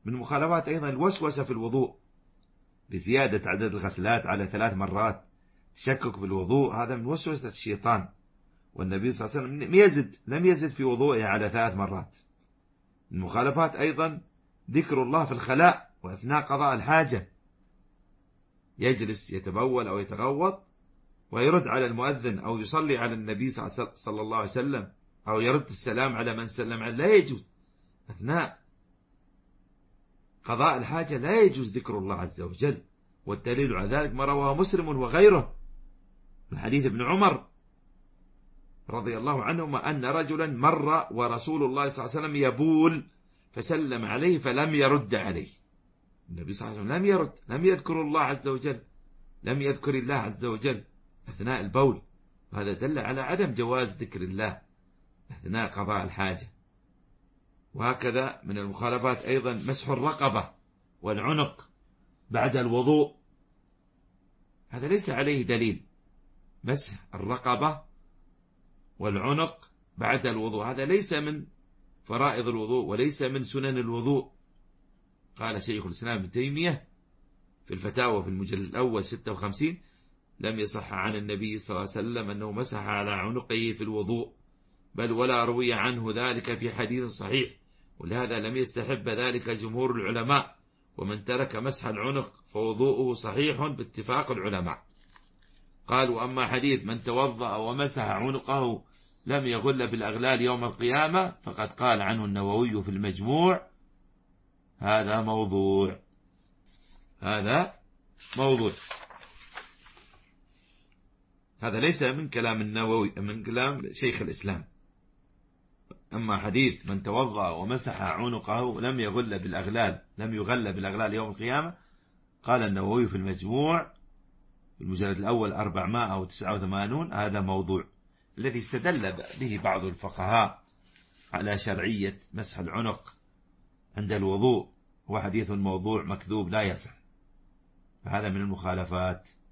من المخالفات أيضا الوسوسة في الوضوء بزيادة عدد الغسلات على 3 مرات، تشكك في الوضوء، هذا من وسوسة الشيطان. والنبي صلى الله عليه وسلم لم يزد في وضوئه على 3 مرات. من المخالفات أيضا ذكر الله في الخلاء وأثناء قضاء الحاجة، يجلس يتبول أو يتغوط ويرد على المؤذن أو يصلي على النبي صلى الله عليه وسلم أو يرد السلام على من سلم عليه، لا يجوز أثناء قضاء الحاجة، لا يجوز ذكر الله عز وجل. والدليل على ذلك ما رواه مسلم وغيره من حديث ابن عمر رضي الله عنهما أن رجلا مر ورسول الله صلى الله عليه وسلم يبول فسلم عليه فلم يرد عليه. النبي صلى الله عليه وسلم لم يرد، لم يذكر الله عز وجل، لم يذكر الله عز وجل أثناء البول، وهذا دل على عدم جواز ذكر الله أثناء قضاء الحاجة. وهكذا من المخالفات أيضا مسح الرقبة والعنق بعد الوضوء، هذا ليس عليه دليل. مسح الرقبة والعنق بعد الوضوء هذا ليس من فرائض الوضوء وليس من سنن الوضوء. قال شيخ الإسلام ابن تيمية في الفتاوى في المجلد الأول 56: لم يصح عن النبي صلى الله عليه وسلم أنه مسح على عنقه في الوضوء، بل ولا روي عنه ذلك في حديث صحيح، ولهذا لم يستحب ذلك جمهور العلماء، ومن ترك مسح العنق فوضوءه صحيح باتفاق العلماء. قال: وأما حديث من توضأ ومسح عنقه لم يغل بالأغلال يوم القيامة فقد قال عنه النووي في المجموع: هذا موضوع. هذا ليس من كلام النووي، من كلام شيخ الإسلام. أما حديث من توضأ ومسح عنقه لم يغل بالأغلال يوم القيامة، قال النووي في المجموع في المجلد الأول 489: هذا موضوع، الذي استدل به بعض الفقهاء على شرعية مسح العنق عند الوضوء، وحديث موضوع مكذوب لا يصح، فهذا من المخالفات.